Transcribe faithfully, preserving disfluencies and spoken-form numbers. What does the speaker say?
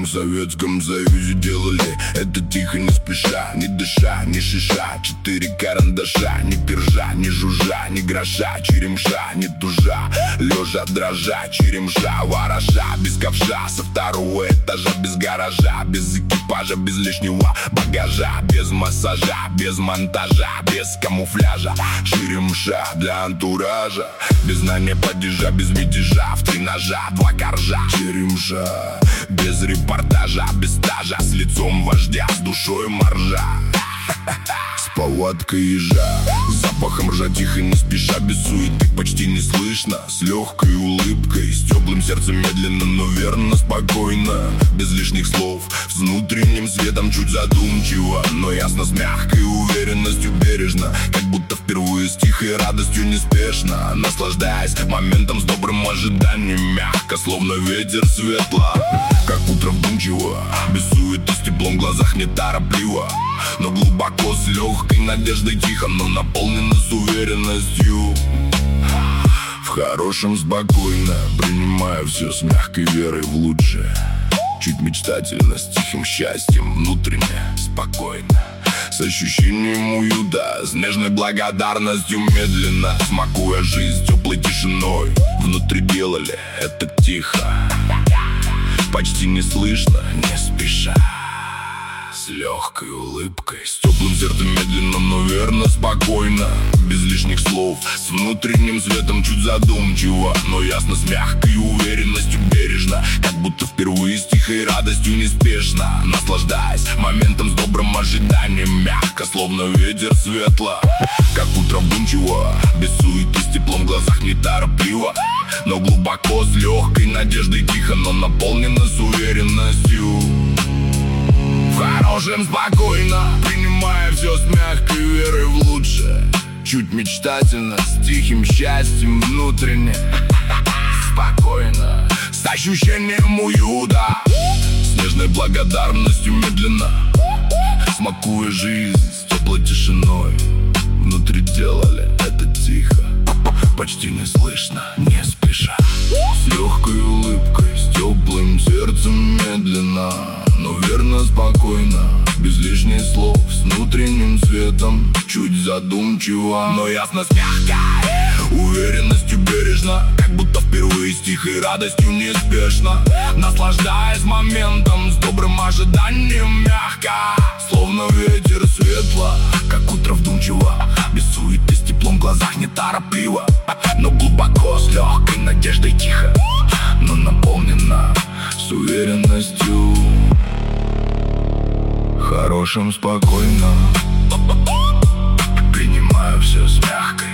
Советском Союзе делали это тихо, не спеша, не дыша, не шиша. Четыре карандаша, не пержа, не жужжа, не гроша, черемша, не тужа, лежа дрожа, черемша, вороша, без ковша, со второго этажа, без гаража, без экипажа, без лишнего багажа, без массажа, без монтажа, без камуфляжа, черемша для антуража, без знания падежа, без мятежа, в три ножа, два коржа, черемша, без репортажа, без стажа, с лицом вождя, с душой моржа, с повадкой ежа, с запахом ржа, тихо, не спеша, без суеты, почти не слышно, с легкой улыбкой, с теплым сердцем, медленно, но верно, спокойно, без лишних слов, с внутренним светом, чуть задумчиво, но ясно, с мягкой уверенностью, бережно, как будто впервые, с тихой радостью, неспешно, наслаждаясь моментом, с добрым ожиданием, мягко, словно ветер, светло, как утро вдумчиво, без суеты, с теплом в глазах, неторопливо, но глубоко, с легкой надеждой, тихо, но наполнено с уверенностью. В хорошем спокойно, принимая все с мягкой верой в лучшее. Чуть мечтательно, с тихим счастьем, внутренне, спокойно, с ощущением уюта, с нежной благодарностью, медленно, смакуя жизнь теплой тишиной. Внутри делали это тихо, почти не слышно, не спеша, с легкой улыбкой, с теплым сердцем, медленно, но верно, спокойно, без лишних слов, с внутренним светом, чуть задумчиво, но ясно, с мягкой уверенностью, бережно, как будто впервые, с тихой радостью, неспешно, наслаждаясь моментом, с добрым ожиданием, мягко, словно ветер, светло, как утро вдумчиво, без суеты, с теплом в глазах, неторопливо, но глубоко, с легкой надеждой, тихо, но наполнено с уверенностью. В хорошем спокойно, принимая все с мягкой верой в лучшее. Чуть мечтательно, с тихим счастьем, внутренне, спокойно, с ощущением уюта, с нежной благодарностью, медленно, смакуя жизнь с теплой тишиной. Внутри делали это тихо, почти не слышно, не спеша, с легкой улыбкой, с теплым сердцем, медленно, но верно, спокойно, без лишних слов, с внутренним светом, чуть задумчиво, но ясно, с мягкой уверенностью, бережно, как будто впервые, с тихой радостью, неспешно, наслаждаясь моментом, с добрым ожиданием, мягко, словно ветер, светло, как утро вдумчиво, без суеты, с теплом в глазах, неторопливо, но глубоко, с легкой надеждой, тихо, но наполнено с уверенностью. В хорошем спокойно, принимаю все с мягкой